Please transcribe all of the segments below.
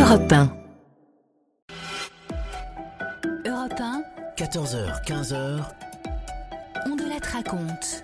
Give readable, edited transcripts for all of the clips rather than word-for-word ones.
Europe 1. Europe 1, 14h, 15h. On de la raconte.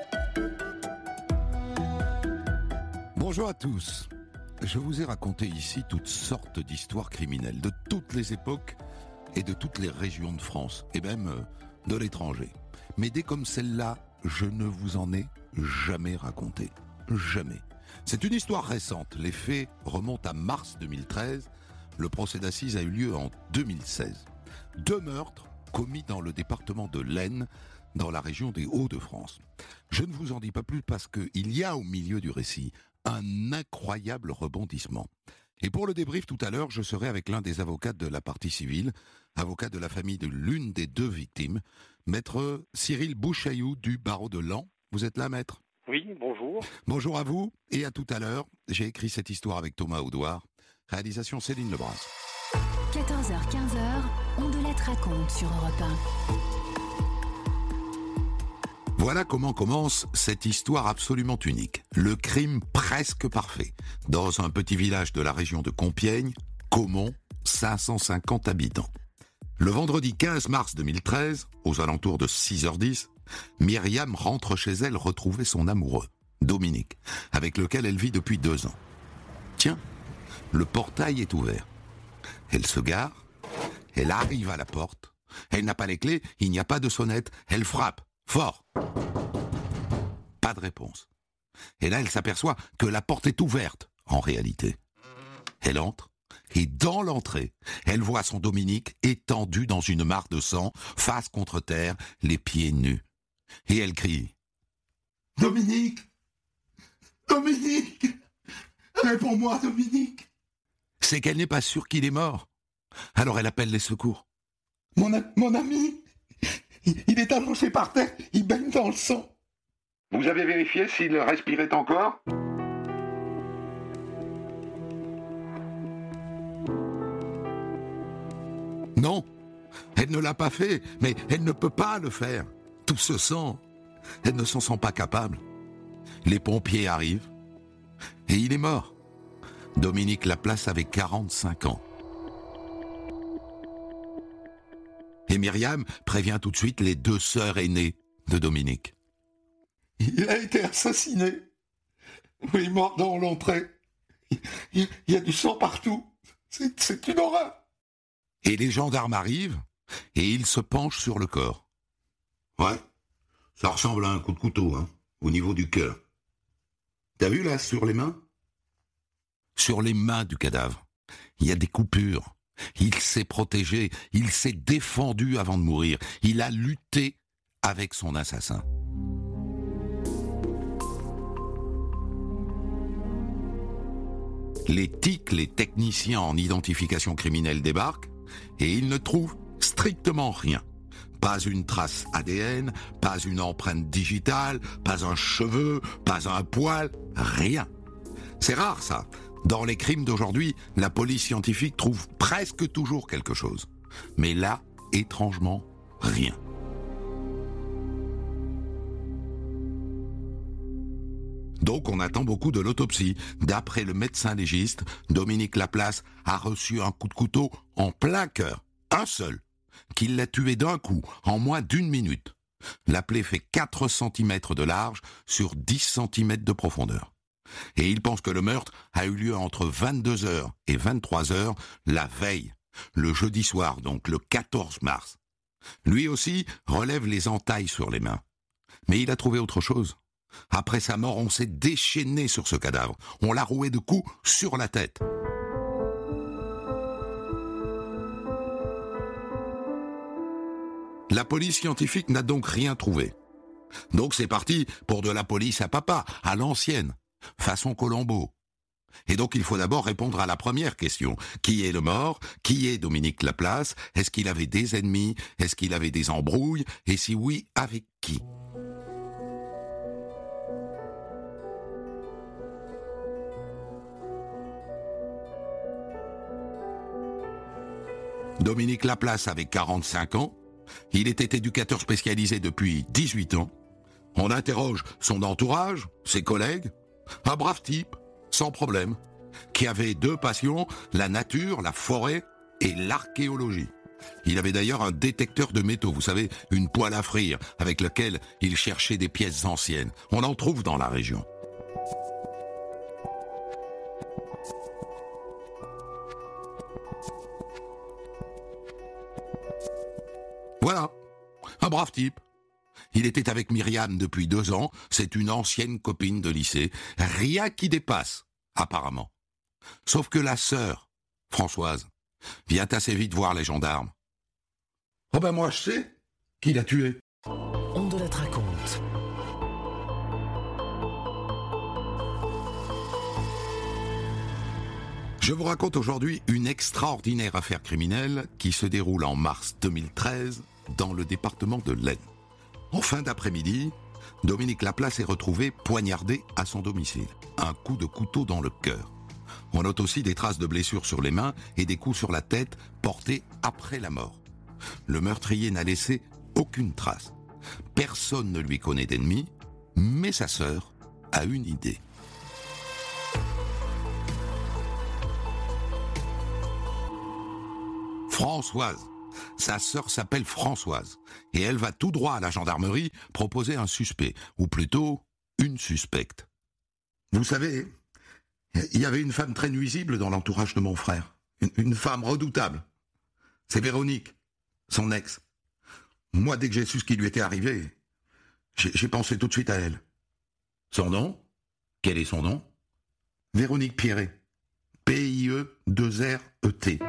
Bonjour à tous. Je vous ai raconté ici toutes sortes d'histoires criminelles, de toutes les époques et de toutes les régions de France, et même de l'étranger. Mais dès comme celle-là, je ne vous en ai jamais raconté. Jamais. C'est une histoire récente. Les faits remontent à mars 2013. Le procès d'assises a eu lieu en 2016. 2 meurtres commis dans le département de l'Aisne, dans la région des Hauts-de-France. Je ne vous en dis pas plus parce qu'il y a au milieu du récit un incroyable rebondissement. Et pour le débrief tout à l'heure, je serai avec l'un des avocats de la partie civile, avocat de la famille de l'une des 2 victimes, maître Cyril Bouchaillou du barreau de Laon. Vous êtes là, maître ? Oui, bonjour. Bonjour à vous et à tout à l'heure. J'ai écrit cette histoire avec Thomas Audouard. Réalisation Céline Lebras. 14h, 15h, On de la raconte sur Europe 1. Voilà comment commence cette histoire absolument unique. Le crime presque parfait. Dans un petit village de la région de Compiègne, Caumont, 550 habitants. Le vendredi 15 mars 2013, aux alentours de 6h10, Myriam rentre chez elle retrouver son amoureux, Dominique, avec lequel elle vit depuis 2 ans. Tiens, le portail est ouvert. Elle se gare, elle arrive à la porte, elle n'a pas les clés, il n'y a pas de sonnette, elle frappe, fort. Pas de réponse. Et là, elle s'aperçoit que la porte est ouverte, en réalité. Elle entre, et dans l'entrée, elle voit son Dominique étendu dans une mare de sang, face contre terre, les pieds nus. Et elle crie « Dominique ! Dominique ! Réponds-moi, Dominique !» C'est qu'elle n'est pas sûre qu'il est mort. Alors elle appelle les secours. « Mon ami, il est allongé par terre, il baigne dans le sang. » Vous avez vérifié s'il respirait encore ? Non, elle ne l'a pas fait, mais elle ne peut pas le faire. Tout ce sang, elle ne s'en sent pas capable. Les pompiers arrivent, et il est mort. Dominique Laplace avait 45 ans. Et Myriam prévient tout de suite les 2 sœurs aînées de Dominique. Il a été assassiné. Il est mort dans l'entrée. Il y a du sang partout. C'est une horreur. Et les gendarmes arrivent, et ils se penchent sur le corps. Ouais, ça ressemble à un coup de couteau, au niveau du cœur. T'as vu là, sur les mains ? Sur les mains du cadavre, il y a des coupures. Il s'est protégé, il s'est défendu avant de mourir. Il a lutté avec son assassin. Les TIC, les techniciens en identification criminelle, débarquent et ils ne trouvent strictement rien. Pas une trace ADN, pas une empreinte digitale, pas un cheveu, pas un poil, rien. C'est rare ça. Dans les crimes d'aujourd'hui, la police scientifique trouve presque toujours quelque chose. Mais là, étrangement, rien. Donc on attend beaucoup de l'autopsie. D'après le médecin légiste, Dominique Laplace a reçu un coup de couteau en plein cœur, un seul, qui l'a tué d'un coup, en moins d'1 minute. La plaie fait 4 cm de large sur 10 cm de profondeur. Et il pense que le meurtre a eu lieu entre 22h et 23h la veille, le jeudi soir, donc le 14 mars. Lui aussi relève les entailles sur les mains. Mais il a trouvé autre chose. Après sa mort, on s'est déchaîné sur ce cadavre. On l'a roué de coups sur la tête. La police scientifique n'a donc rien trouvé. Donc c'est parti pour de la police à papa, à l'ancienne, façon Colombo. Et donc il faut d'abord répondre à la première question. Qui est le mort ? Qui est Dominique Laplace ? Est-ce qu'il avait des ennemis ? Est-ce qu'il avait des embrouilles ? Et si oui, avec qui ? Dominique Laplace avait 45 ans. Il était éducateur spécialisé depuis 18 ans. On interroge son entourage, ses collègues. Un brave type, sans problème. qui avait deux passions, la nature, la forêt et l'archéologie. Il avait d'ailleurs un détecteur de métaux, vous savez, une poêle à frire, avec lequel il cherchait des pièces anciennes. On en trouve dans la région. Voilà, un brave type. Il était avec Myriam depuis 2 ans, c'est une ancienne copine de lycée. Rien qui dépasse, apparemment. Sauf que la sœur, Françoise, vient assez vite voir les gendarmes. Oh ben moi je sais qui l'a tué. On de la raconte. Je vous raconte aujourd'hui une extraordinaire affaire criminelle qui se déroule en mars 2013 dans le département de l'Aisne. En fin d'après-midi, Dominique Laplace est retrouvé poignardé à son domicile. Un coup de couteau dans le cœur. On note aussi des traces de blessures sur les mains et des coups sur la tête portés après la mort. Le meurtrier n'a laissé aucune trace. Personne ne lui connaît d'ennemi, mais sa sœur a une idée. Françoise. Sa sœur s'appelle Françoise et elle va tout droit à la gendarmerie proposer un suspect, ou plutôt une suspecte. Vous savez, il y avait une femme très nuisible dans l'entourage de mon frère. Une femme redoutable. C'est Véronique, son ex. Moi, dès que j'ai su ce qui lui était arrivé, j'ai pensé tout de suite à elle. Son nom? Quel est son nom? Véronique Pierret. P-I-E-2-R-E-T.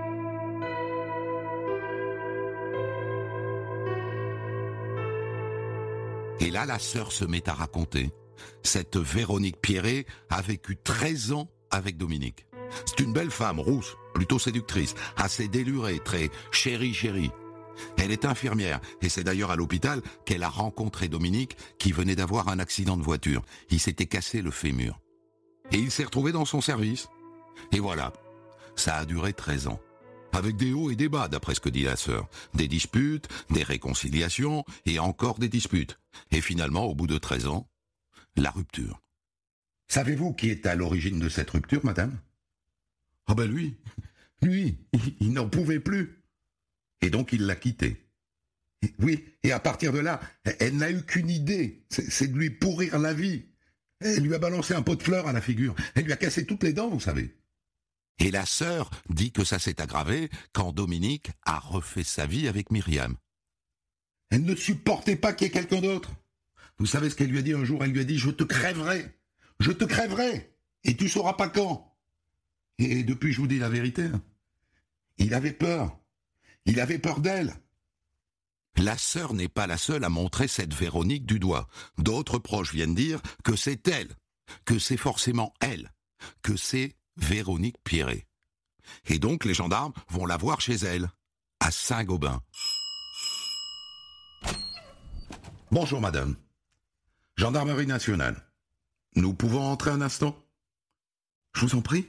Et là, la sœur se met à raconter. Cette Véronique Pierret a vécu 13 ans avec Dominique. C'est une belle femme, rousse, plutôt séductrice, assez délurée, très chérie. Elle est infirmière, et c'est d'ailleurs à l'hôpital qu'elle a rencontré Dominique, qui venait d'avoir un accident de voiture. Il s'était cassé le fémur. Et il s'est retrouvé dans son service. Et voilà, ça a duré 13 ans. Avec des hauts et des bas, d'après ce que dit la sœur. Des disputes, des réconciliations, et encore des disputes. Et finalement, au bout de 13 ans, la rupture. Savez-vous qui est à l'origine de cette rupture, madame? Ah ben lui, il n'en pouvait plus. Et donc il l'a quittée. Oui, et à partir de là, elle n'a eu qu'une idée, c'est de lui pourrir la vie. Elle lui a balancé un pot de fleurs à la figure. Elle lui a cassé toutes les dents, vous savez. Et la sœur dit que ça s'est aggravé quand Dominique a refait sa vie avec Myriam. Elle ne supportait pas qu'il y ait quelqu'un d'autre. Vous savez ce qu'elle lui a dit un jour? Elle lui a dit « Je te crèverai, et tu sauras pas quand ». Et depuis, je vous dis la vérité, il avait peur d'elle. La sœur n'est pas la seule à montrer cette Véronique du doigt. D'autres proches viennent dire que c'est elle, que c'est forcément elle, que c'est Véronique Pierret. Et donc les gendarmes vont la voir chez elle, à Saint-Gobain. Bonjour madame. Gendarmerie nationale. Nous pouvons entrer un instant? Je vous en prie.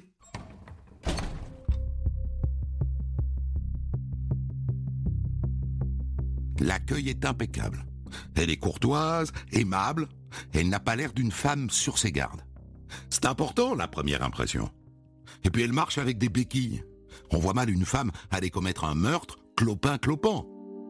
L'accueil est impeccable. Elle est courtoise, aimable, elle n'a pas l'air d'une femme sur ses gardes. C'est important, la première impression. Et puis elle marche avec des béquilles. On voit mal une femme aller commettre un meurtre clopin-clopant.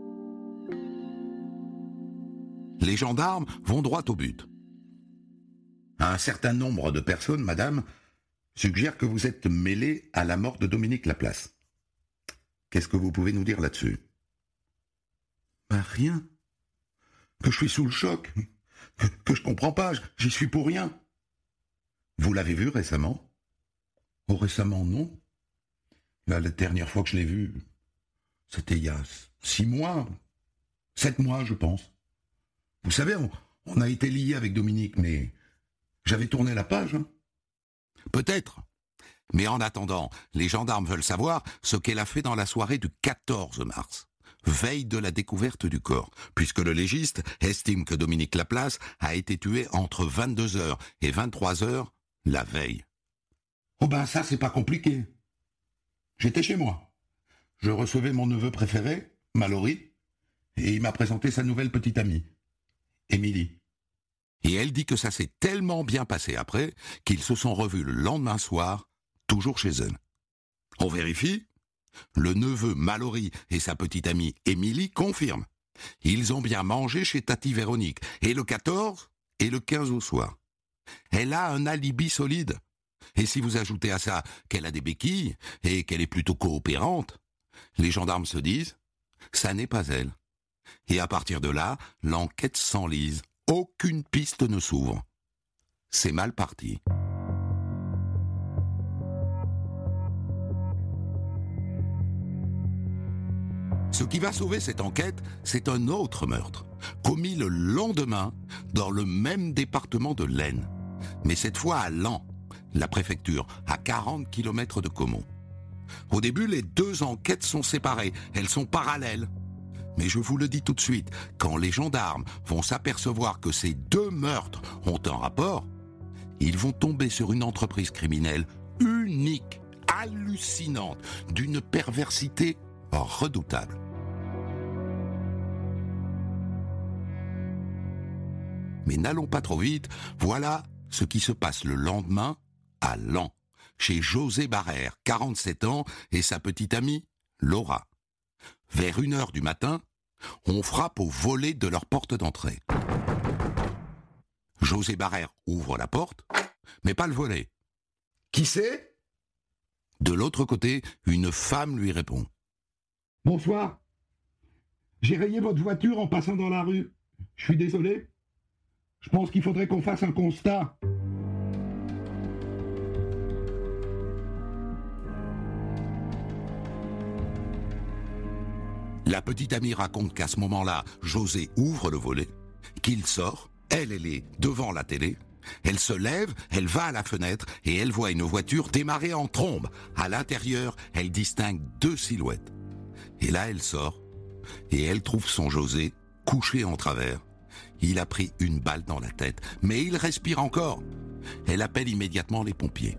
Les gendarmes vont droit au but. Un certain nombre de personnes, madame, suggèrent que vous êtes mêlée à la mort de Dominique Laplace. Qu'est-ce que vous pouvez nous dire là-dessus? Ben rien. Que je suis sous le choc. Que je comprends pas, j'y suis pour rien. Vous l'avez vu récemment? Oh, récemment, non. La dernière fois que je l'ai vu, c'était il y a 6 mois, 7 mois, je pense. Vous savez, on a été liés avec Dominique, mais j'avais tourné la page. Peut-être. Mais en attendant, les gendarmes veulent savoir ce qu'elle a fait dans la soirée du 14 mars, veille de la découverte du corps, puisque le légiste estime que Dominique Laplace a été tué entre 22h et 23h la veille. Oh ben ça, c'est pas compliqué. J'étais chez moi. Je recevais mon neveu préféré, Mallory, et il m'a présenté sa nouvelle petite amie, Émilie. Et elle dit que ça s'est tellement bien passé après qu'ils se sont revus le lendemain soir toujours chez elle. On vérifie. Le neveu Mallory et sa petite amie Émilie confirment. Ils ont bien mangé chez Tati Véronique, et le 14 et le 15 au soir. Elle a un alibi solide. Et si vous ajoutez à ça qu'elle a des béquilles et qu'elle est plutôt coopérante, les gendarmes se disent « ça n'est pas elle ». Et à partir de là, l'enquête s'enlise. Aucune piste ne s'ouvre. C'est mal parti. Ce qui va sauver cette enquête, c'est un autre meurtre, commis le lendemain dans le même département de l'Aisne. Mais cette fois à Laon, la préfecture, à 40 km de Caumont. Au début, les deux enquêtes sont séparées, elles sont parallèles. Mais je vous le dis tout de suite, quand les gendarmes vont s'apercevoir que ces deux meurtres ont un rapport, ils vont tomber sur une entreprise criminelle unique, hallucinante, d'une perversité redoutable. Mais n'allons pas trop vite, voilà ce qui se passe le lendemain à Laon, chez José Barrère, 47 ans, et sa petite amie, Laura. Vers 1h du matin, on frappe au volet de leur porte d'entrée. José Barrère ouvre la porte, mais pas le volet. « Qui c'est ?» De l'autre côté, une femme lui répond. « Bonsoir. J'ai rayé votre voiture en passant dans la rue. Je suis désolé. Je pense qu'il faudrait qu'on fasse un constat. » La petite amie raconte qu'à ce moment-là, José ouvre le volet, qu'il sort, elle est devant la télé, elle se lève, elle va à la fenêtre et elle voit une voiture démarrer en trombe. À l'intérieur, elle distingue deux silhouettes. Et là, elle sort et elle trouve son José couché en travers. Il a pris une balle dans la tête, mais il respire encore. Elle appelle immédiatement les pompiers.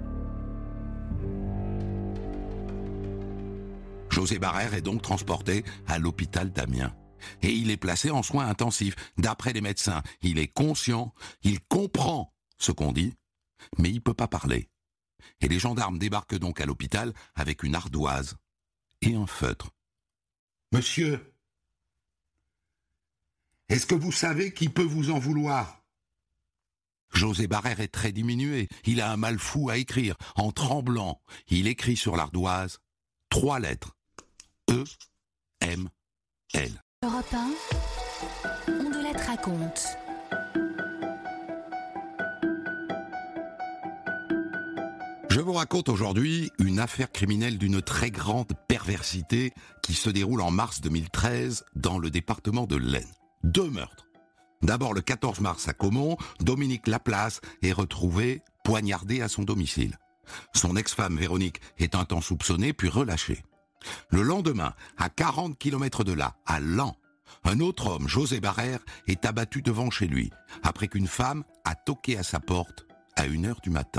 José Barrère est donc transporté à l'hôpital d'Amiens. Et il est placé en soins intensifs. D'après les médecins, il est conscient, il comprend ce qu'on dit, mais il ne peut pas parler. Et les gendarmes débarquent donc à l'hôpital avec une ardoise et un feutre. « Monsieur, est-ce que vous savez qui peut vous en vouloir ?» José Barrère est très diminué. Il a un mal fou à écrire. En tremblant, il écrit sur l'ardoise 3 lettres. E-M-L. Europe 1, on de la raconte. Je vous raconte aujourd'hui une affaire criminelle d'une très grande perversité qui se déroule en mars 2013 dans le département de l'Aisne. 2 meurtres. D'abord le 14 mars à Caumont, Dominique Laplace est retrouvé poignardé à son domicile. Son ex-femme Véronique est un temps soupçonnée puis relâchée. Le lendemain, à 40 km de là, à Laon, un autre homme, José Barrère, est abattu devant chez lui, après qu'une femme a toqué à sa porte à 1h du matin.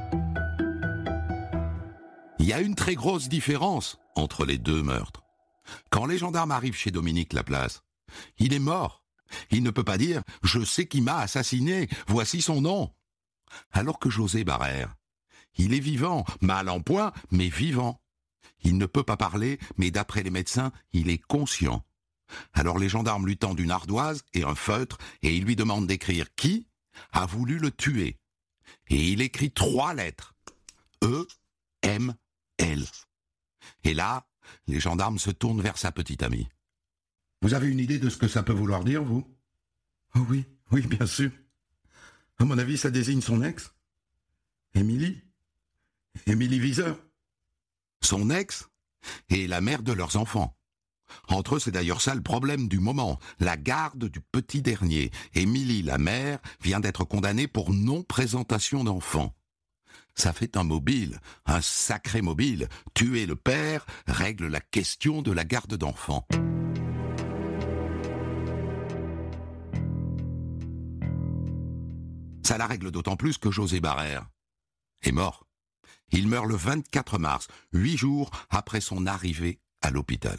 Il y a une très grosse différence entre les 2 meurtres. Quand les gendarmes arrivent chez Dominique Laplace, il est mort. Il ne peut pas dire « je sais qui m'a assassiné, voici son nom ». Alors que José Barrère, il est vivant, mal en point, mais vivant. Il ne peut pas parler, mais d'après les médecins, il est conscient. Alors les gendarmes lui tendent une ardoise et un feutre et ils lui demandent d'écrire qui a voulu le tuer. Et il écrit 3 lettres. E-M-L. Et là, les gendarmes se tournent vers sa petite amie. « Vous avez une idée de ce que ça peut vouloir dire, vous ?»« Oh oui, bien sûr. À mon avis, ça désigne son ex. Émilie Viseur. » Son ex et la mère de leurs enfants. Entre eux, c'est d'ailleurs ça le problème du moment, la garde du petit dernier. Émilie, la mère, vient d'être condamnée pour non-présentation d'enfants. Ça fait un mobile, un sacré mobile. Tuer le père règle la question de la garde d'enfants. Ça la règle d'autant plus que José Barrère est mort. Il meurt le 24 mars, 8 jours après son arrivée à l'hôpital.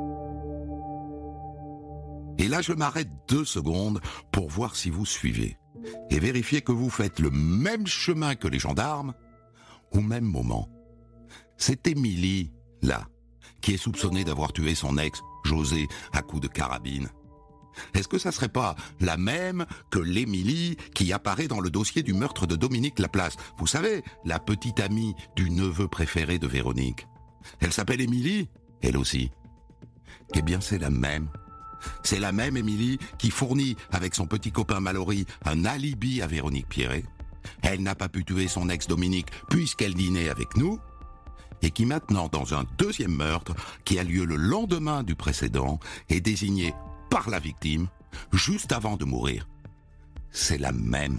Et là, je m'arrête 2 secondes pour voir si vous suivez. et vérifiez que vous faites le même chemin que les gendarmes au même moment. C'est Émilie, là, qui est soupçonnée d'avoir tué son ex, José, à coups de carabine. Est-ce que ça serait pas la même que l'Émilie qui apparaît dans le dossier du meurtre de Dominique Laplace? Vous savez, la petite amie du neveu préféré de Véronique. Elle s'appelle Émilie, elle aussi. Eh bien, c'est la même. C'est la même Émilie qui fournit, avec son petit copain Mallory, un alibi à Véronique Pierret. Elle n'a pas pu tuer son ex Dominique puisqu'elle dînait avec nous, et qui maintenant, dans un deuxième meurtre, qui a lieu le lendemain du précédent, est désignée par la victime, juste avant de mourir. C'est la même.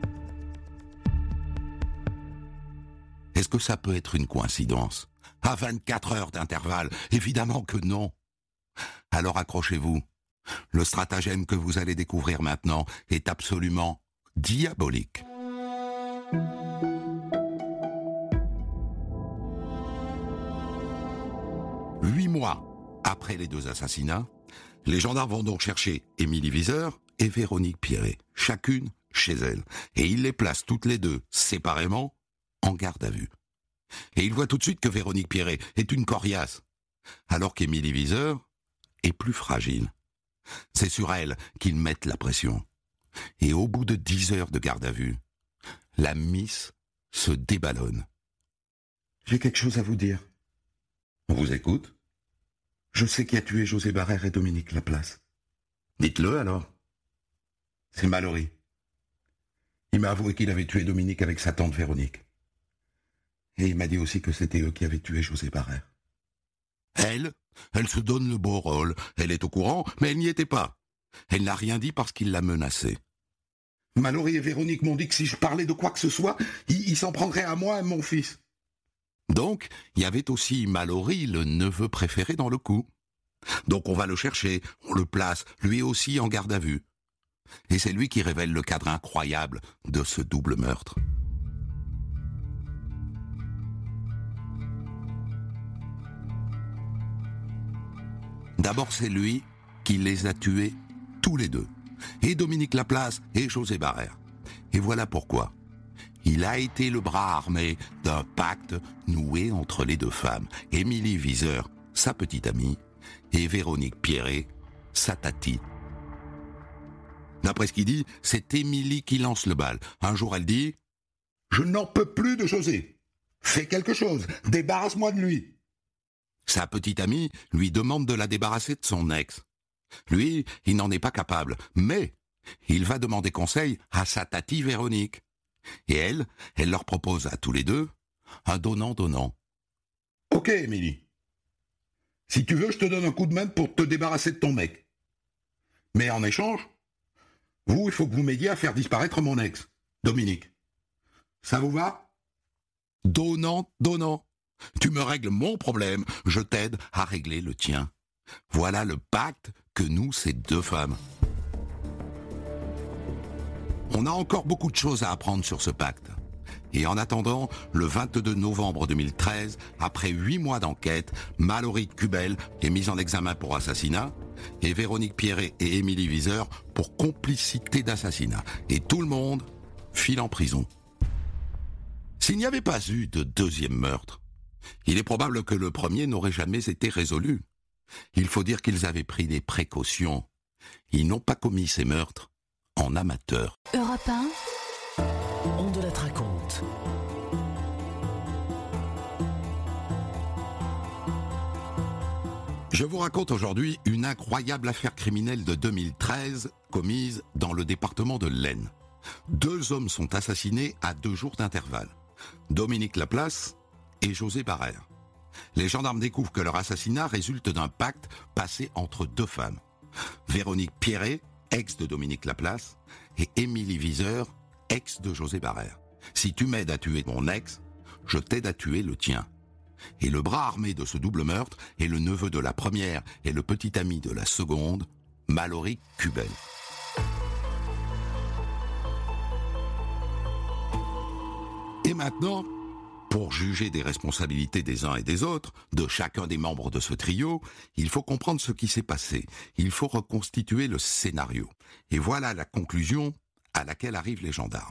Est-ce que ça peut être une coïncidence? À 24 heures d'intervalle? Évidemment que non. Alors accrochez-vous. Le stratagème que vous allez découvrir maintenant est absolument diabolique. Huit mois après les deux assassinats, les gendarmes vont donc chercher Émilie Viseur et Véronique Pierret, chacune chez elle. Et ils les placent toutes les deux, séparément, en garde à vue. Et ils voient tout de suite que Véronique Pierret est une coriace, alors qu'Émilie Viseur est plus fragile. C'est sur elle qu'ils mettent la pression. Et au bout de 10 heures de garde à vue, la Miss se déballonne. J'ai quelque chose à vous dire. On vous écoute? Je sais qui a tué José Barrère et Dominique Laplace. Dites-le alors. C'est Mallory. Il m'a avoué qu'il avait tué Dominique avec sa tante Véronique. Et il m'a dit aussi que c'était eux qui avaient tué José Barrère. Elle se donne le beau rôle. Elle est au courant, mais elle n'y était pas. Elle n'a rien dit parce qu'il l'a menacée. Mallory et Véronique m'ont dit que si je parlais de quoi que ce soit, ils s'en prendraient à moi et à mon fils. Donc, il y avait aussi Mallory, le neveu préféré, dans le coup. Donc on va le chercher, on le place, lui aussi en garde à vue. Et c'est lui qui révèle le cadre incroyable de ce double meurtre. D'abord, c'est lui qui les a tués tous les deux. Et Dominique Laplace et José Barrère. Et voilà pourquoi. Il a été le bras armé d'un pacte noué entre les deux femmes. Émilie Viseur, sa petite amie, et Véronique Pierret, sa tati. D'après ce qu'il dit, c'est Émilie qui lance le bal. Un jour, elle dit « Je n'en peux plus de José. Fais quelque chose. Débarrasse-moi de lui. » Sa petite amie lui demande de la débarrasser de son ex. Lui, il n'en est pas capable, mais il va demander conseil à sa tati Véronique. Et elle leur propose à tous les deux un donnant-donnant. « Ok, Émilie. Si tu veux, je te donne un coup de main pour te débarrasser de ton mec. Mais en échange, il faut que vous m'aidiez à faire disparaître mon ex, Dominique. Ça vous va ? Donnant. Tu me règles mon problème, je t'aide à régler le tien. Voilà le pacte que nous, ces deux femmes. On a encore beaucoup de choses à apprendre sur ce pacte. Et en attendant, le 22 novembre 2013, après 8 mois d'enquête, Mallory Cubel est mise en examen pour assassinat et Véronique Pierret et Émilie Viseur pour complicité d'assassinat. Et tout le monde file en prison. S'il n'y avait pas eu de deuxième meurtre, il est probable que le premier n'aurait jamais été résolu. Il faut dire qu'ils avaient pris des précautions. Ils n'ont pas commis ces meurtres en amateur. Europe 1. On de la raconte. Je vous raconte aujourd'hui une incroyable affaire criminelle de 2013 commise dans le département de l'Aisne. 2 hommes sont assassinés à 2 jours d'intervalle. Dominique Laplace et José Barrère. Les gendarmes découvrent que leur assassinat résulte d'un pacte passé entre 2 femmes. Véronique Pierret, ex de Dominique Laplace, et Émilie Viseur, ex de José Barrère. Si tu m'aides à tuer mon ex, je t'aide à tuer le tien. Et le bras armé de ce double meurtre est le neveu de la première et le petit ami de la seconde, Mallory Cubel. Et maintenant, pour juger des responsabilités des uns et des autres, de chacun des membres de ce trio, il faut comprendre ce qui s'est passé. Il faut reconstituer le scénario. Et voilà la conclusion à laquelle arrivent les gendarmes.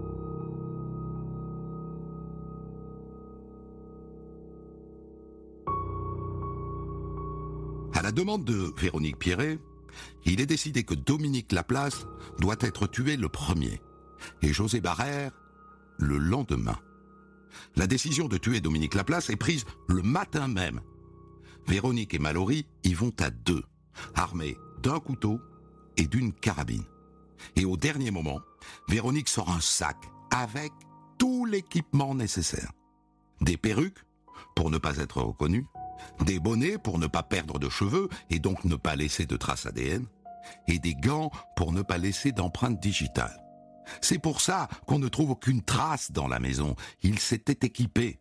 À la demande de Véronique Pierret, il est décidé que Dominique Laplace doit être tué le premier et José Barrère le lendemain. La décision de tuer Dominique Laplace est prise le matin même. Véronique et Mallory y vont à deux, armés d'un couteau et d'une carabine. Et au dernier moment, Véronique sort un sac avec tout l'équipement nécessaire. Des perruques, pour ne pas être reconnue, des bonnets pour ne pas perdre de cheveux et donc ne pas laisser de traces ADN, et des gants pour ne pas laisser d'empreintes digitales. C'est pour ça qu'on ne trouve aucune trace dans la maison. Il s'était équipé.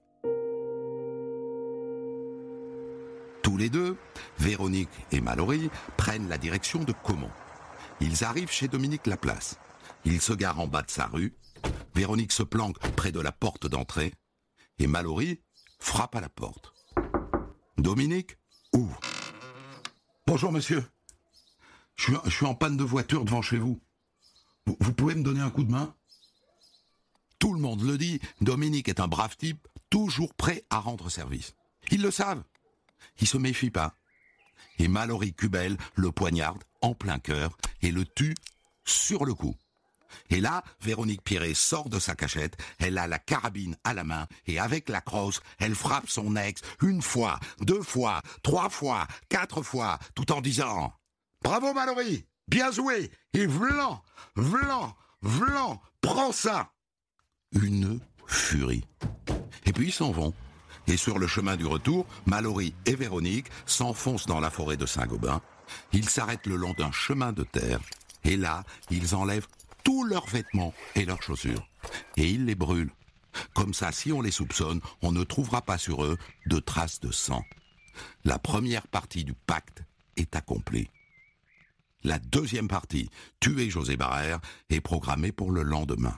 Tous les deux, Véronique et Mallory, prennent la direction de Caumont. Ils arrivent chez Dominique Laplace. Ils se garent en bas de sa rue. Véronique se planque près de la porte d'entrée et Mallory frappe à la porte. Dominique ouvre. Bonjour monsieur. Je suis en panne de voiture devant chez vous. Vous pouvez me donner un coup de main ? Tout le monde le dit, Dominique est un brave type, toujours prêt à rendre service. Ils le savent. Ils se méfient pas. Et Mallory Cubel le poignarde en plein cœur et le tue sur le coup. Et là, Véronique Pierret sort de sa cachette, elle a la carabine à la main et avec la crosse, elle frappe son ex 1 fois, 2 fois, 3 fois, 4 fois, tout en disant « Bravo Mallory, bien joué, et vlan, prends ça !» Une furie. Et puis ils s'en vont. Et sur le chemin du retour, Mallory et Véronique s'enfoncent dans la forêt de Saint-Gobain. Ils s'arrêtent le long d'un chemin de terre. Et là, ils enlèvent tous leurs vêtements et leurs chaussures. Et ils les brûlent. Comme ça, si on les soupçonne, on ne trouvera pas sur eux de traces de sang. La première partie du pacte est accomplie. La deuxième partie, tuer José Barrère, est programmée pour le lendemain.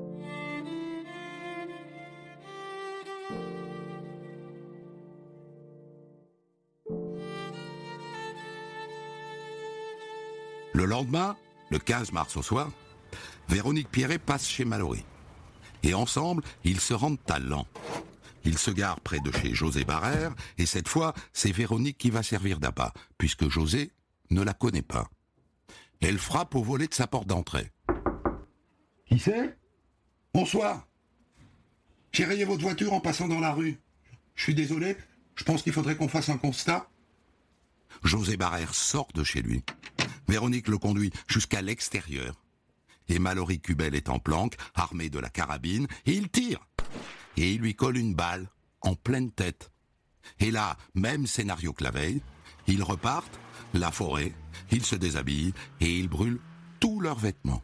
Le lendemain, le 15 mars au soir, Véronique Pierret passe chez Mallory. Et ensemble, ils se rendent à Laon. Ils se garent près de chez José Barrère, et cette fois, c'est Véronique qui va servir d'appât, puisque José ne la connaît pas. Elle frappe au volet de sa porte d'entrée. Qui c'est ? Bonsoir. J'ai rayé votre voiture en passant dans la rue. Je suis désolé, je pense qu'il faudrait qu'on fasse un constat. José Barrère sort de chez lui. Véronique le conduit jusqu'à l'extérieur. Et Mallory Cubel est en planque, armé de la carabine, et il tire. Et il lui colle une balle en pleine tête. Et là, même scénario que la veille, ils repartent, la forêt, ils se déshabillent et ils brûlent tous leurs vêtements.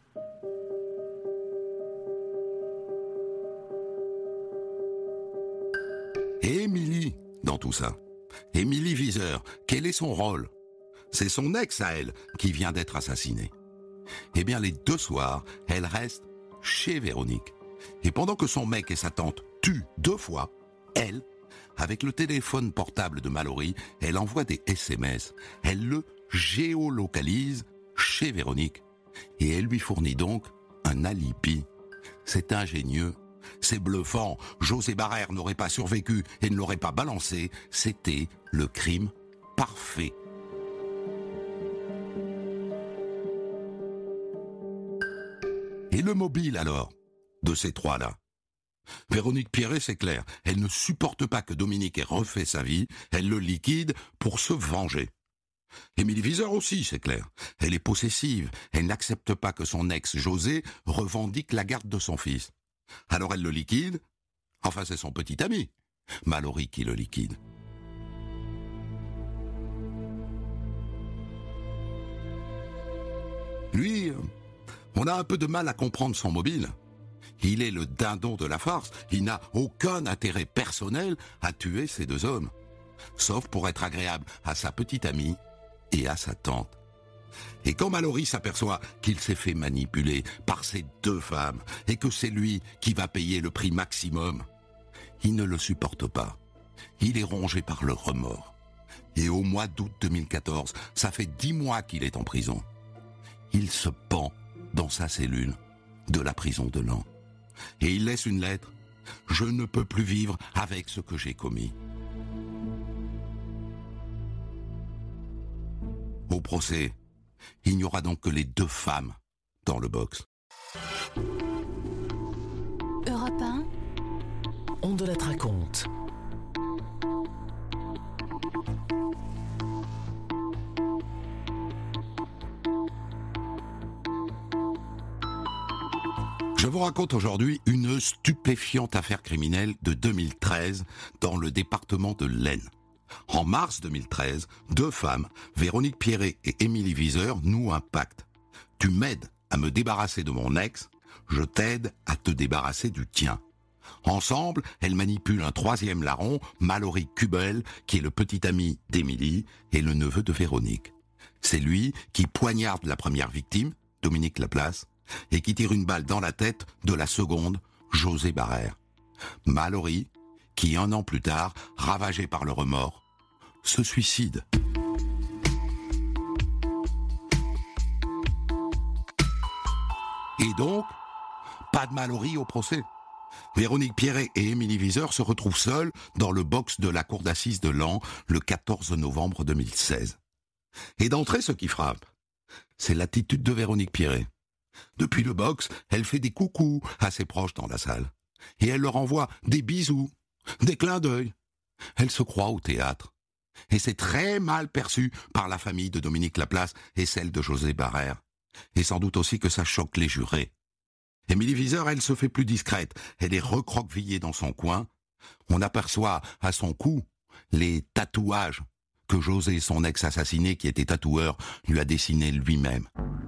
Et Émilie, dans tout ça. Émilie Viseur, quel est son rôle ? C'est son ex à elle qui vient d'être assassinée. Eh bien, les 2 soirs, elle reste chez Véronique. Et pendant que son mec et sa tante tuent 2 fois, elle, avec le téléphone portable de Mallory, elle envoie des SMS. Elle le géolocalise chez Véronique. Et elle lui fournit donc un alibi. C'est ingénieux. C'est bluffant. José Barrère n'aurait pas survécu et ne l'aurait pas balancé. C'était le crime parfait. Et le mobile alors, de ces 3-là ? Véronique Pierret, c'est clair, elle ne supporte pas que Dominique ait refait sa vie, elle le liquide pour se venger. Émilie Viseur aussi, c'est clair, elle est possessive, elle n'accepte pas que son ex José revendique la garde de son fils. Alors elle le liquide, enfin c'est son petit ami, Mallory qui le liquide. Lui, on a un peu de mal à comprendre son mobile. Il est le dindon de la farce. Il n'a aucun intérêt personnel à tuer ces 2 hommes. Sauf pour être agréable à sa petite amie et à sa tante. Et quand Mallory s'aperçoit qu'il s'est fait manipuler par ces 2 femmes et que c'est lui qui va payer le prix maximum, il ne le supporte pas. Il est rongé par le remords. Et au mois d'août 2014, ça fait 10 mois qu'il est en prison. Il se pend dans sa cellule de la prison de Laon. Et il laisse une lettre. « Je ne peux plus vivre avec ce que j'ai commis. » Au procès, il n'y aura donc que les 2 femmes dans le box. Europe 1, On de la raconte. Je vous raconte aujourd'hui une stupéfiante affaire criminelle de 2013 dans le département de l'Aisne. En mars 2013, 2 femmes, Véronique Pierret et Émilie Viseur, nouent un pacte. Tu m'aides à me débarrasser de mon ex, je t'aide à te débarrasser du tien. Ensemble, elles manipulent un 3e larron, Mallory Kubel, qui est le petit ami d'Émilie et le neveu de Véronique. C'est lui qui poignarde la première victime, Dominique Laplace, et qui tire une balle dans la tête de la seconde, José Barrère. Mallory, qui 1 an plus tard, ravagé par le remords, se suicide. Et donc, pas de Mallory au procès. Véronique Pierret et Émilie Viseur se retrouvent seules dans le box de la cour d'assises de Laon le 14 novembre 2016. Et d'entrée, ce qui frappe, c'est l'attitude de Véronique Pierret. Depuis le box, elle fait des coucous à ses proches dans la salle. Et elle leur envoie des bisous, des clins d'œil. Elle se croit au théâtre. Et c'est très mal perçu par la famille de Dominique Laplace et celle de José Barrère. Et sans doute aussi que ça choque les jurés. Émilie Viseur, elle se fait plus discrète. Elle est recroquevillée dans son coin. On aperçoit à son cou les tatouages que José, son ex-assassiné, qui était tatoueur, lui a dessinés lui-même.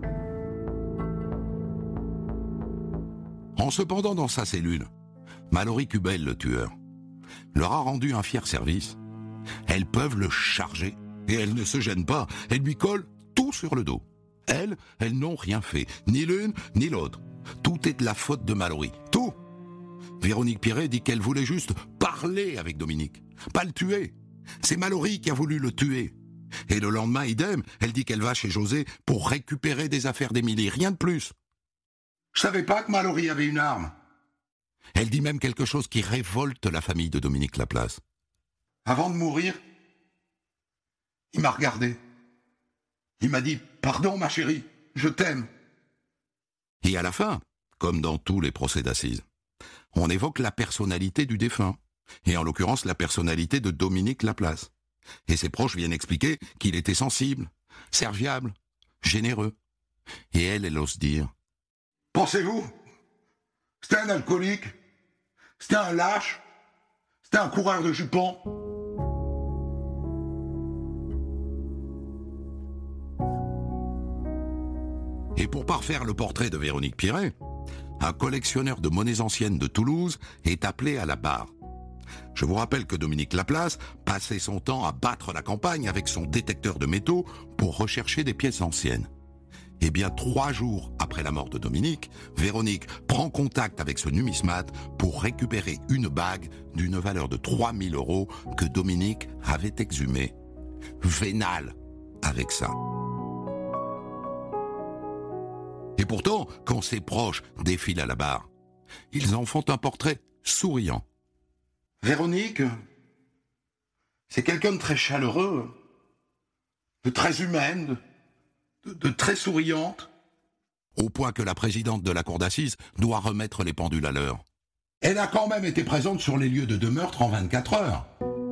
En se pendant dans sa cellule, Mallory Kubel, le tueur, leur a rendu un fier service. Elles peuvent le charger et elles ne se gênent pas. Elles lui collent tout sur le dos. Elles n'ont rien fait, ni l'une ni l'autre. Tout est de la faute de Mallory, tout. Véronique Pierret dit qu'elle voulait juste parler avec Dominique, pas le tuer. C'est Mallory qui a voulu le tuer. Et le lendemain, idem, elle dit qu'elle va chez José pour récupérer des affaires d'Émilie, rien de plus. Je savais pas que Mallory avait une arme. Elle dit même quelque chose qui révolte la famille de Dominique Laplace. Avant de mourir, il m'a regardé. Il m'a dit « Pardon, ma chérie, je t'aime ». Et à la fin, comme dans tous les procès d'assises, on évoque la personnalité du défunt, et en l'occurrence la personnalité de Dominique Laplace. Et ses proches viennent expliquer qu'il était sensible, serviable, généreux. Et elle ose dire « Pensez-vous? C'était un alcoolique? C'était un lâche? C'était un coureur de jupons ?» Et pour parfaire le portrait de Véronique Pierret, un collectionneur de monnaies anciennes de Toulouse est appelé à la barre. Je vous rappelle que Dominique Laplace passait son temps à battre la campagne avec son détecteur de métaux pour rechercher des pièces anciennes. Eh bien, 3 jours après la mort de Dominique, Véronique prend contact avec ce numismate pour récupérer une bague d'une valeur de 3 000 € que Dominique avait exhumée. Vénale avec ça. Et pourtant, quand ses proches défilent à la barre, ils en font un portrait souriant. Véronique, c'est quelqu'un de très chaleureux, de très humaine, de très souriante. Au point que la présidente de la cour d'assises doit remettre les pendules à l'heure. Elle a quand même été présente sur les lieux de 2 meurtres en 24 heures.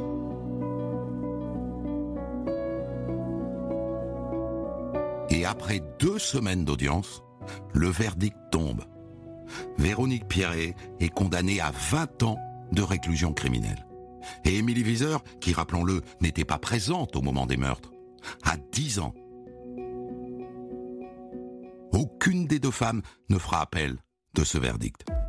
Et après 2 semaines d'audience, le verdict tombe. Véronique Pierret est condamnée à 20 ans de réclusion criminelle. Et Émilie Viseur, qui, rappelons-le, n'était pas présente au moment des meurtres, à 10 ans. Aucune des 2 femmes ne fera appel de ce verdict.